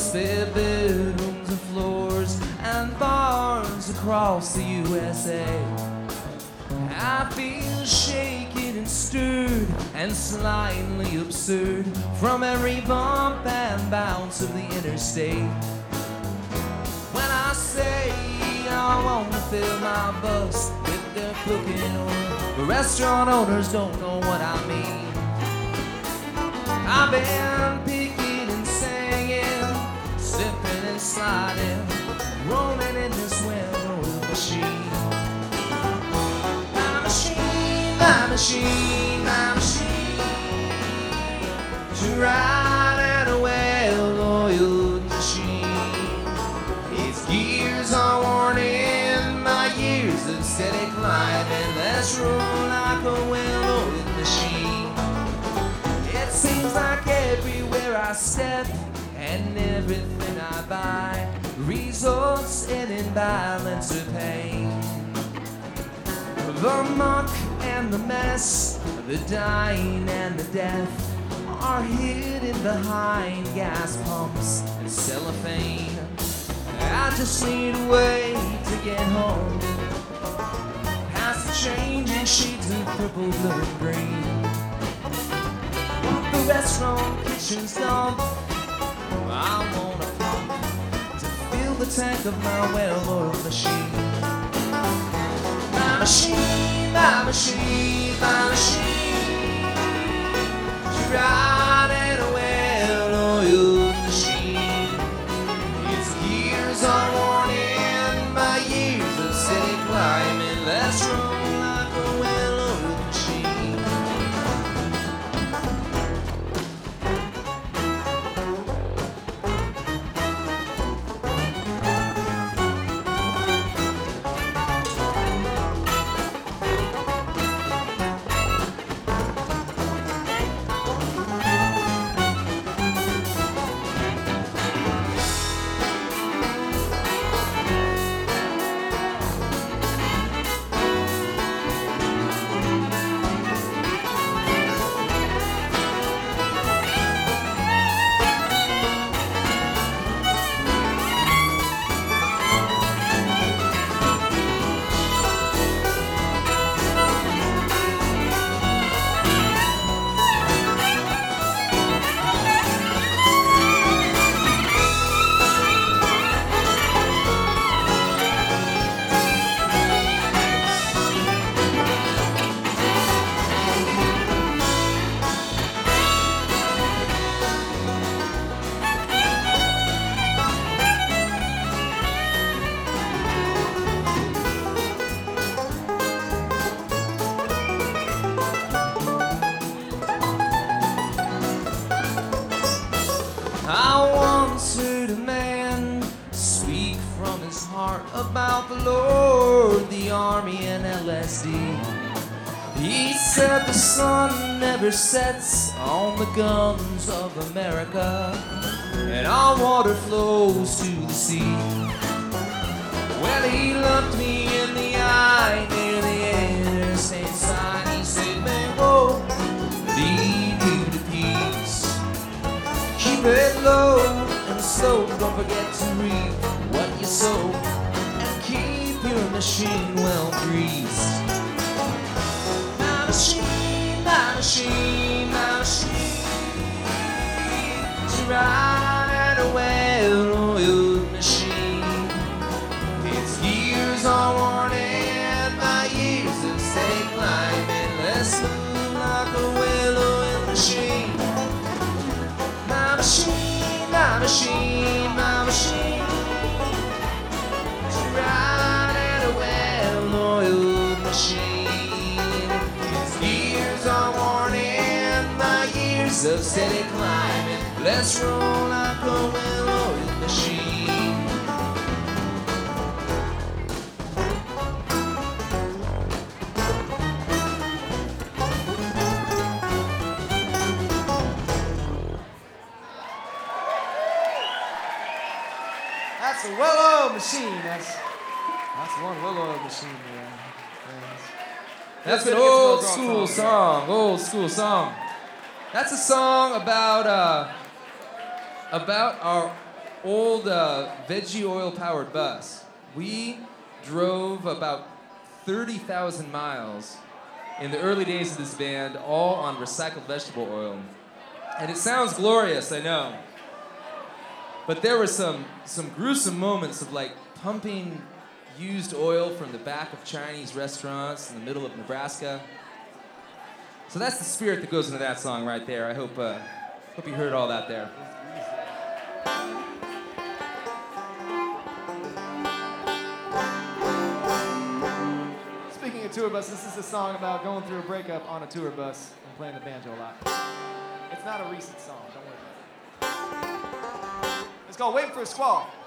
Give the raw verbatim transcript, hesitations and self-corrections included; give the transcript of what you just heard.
spare bedrooms and floors and bars across the U S A. I feel shaken and stirred and slightly absurd from every bump and bounce of the interstate. When I say I want to fill my bus with their cooking oil, the restaurant owners don't know what I mean. I've been picking and singing, slipping and sliding, rolling in this well-oiled machine. My machine, my machine, my machine, to ride in a well-oiled machine. Its gears are worn in, my years of steady climbing. Let's roll like a well-oiled machine. It seems like everywhere I step and everything I buy results in imbalance or pain. The muck and the mess, the dying and the death are hidden behind gas pumps and cellophane. I just need a way to get home, past the changing sheets of purple, blue and green. Walk the restaurant kitchen's dump, I want a pump to fill the tank of my well-oiled machine. My machine, my machine, my machine, to ride in a well-oiled machine. Its gears are worn in, my years of steady climbing. Let's roll like a well-oiled machine. I once heard a man speak from his heart about the Lord, the army, and L S D. He said the sun never sets on the guns of America, and our water flows to the sea. Well, he looked me in the eye near the interstate sign. He said, man, whoa, lead you to peace. Keep it low and slow, don't forget to reap what you sow, and keep your machine well greased. My machine, my machine, my machine, to ride a well-oiled machine. Its gears are worn in, my years of steady climbing. Let's move like a well-oiled machine. My machine, my machine, my machine, to ride in a well-oiled machine. Its gears are worn in, my years of steady climbing. Let's roll like a well-oiled machine. That's a well-oiled machine. That's that's one well-oiled machine there. That's Let's an get to old the school song. song, old school song. That's a song about uh, about our old uh, veggie oil powered bus. We drove about thirty thousand miles in the early days of this band, all on recycled vegetable oil. And it sounds glorious, I know. But there were some, some gruesome moments of like pumping used oil from the back of Chinese restaurants in the middle of Nebraska. So that's the spirit that goes into that song right there. I hope, uh, hope you heard all that there. Speaking of tour bus, this is a song about going through a breakup on a tour bus and playing the banjo a lot. It's not a recent song, don't worry about it. It's called Waiting for a Squall.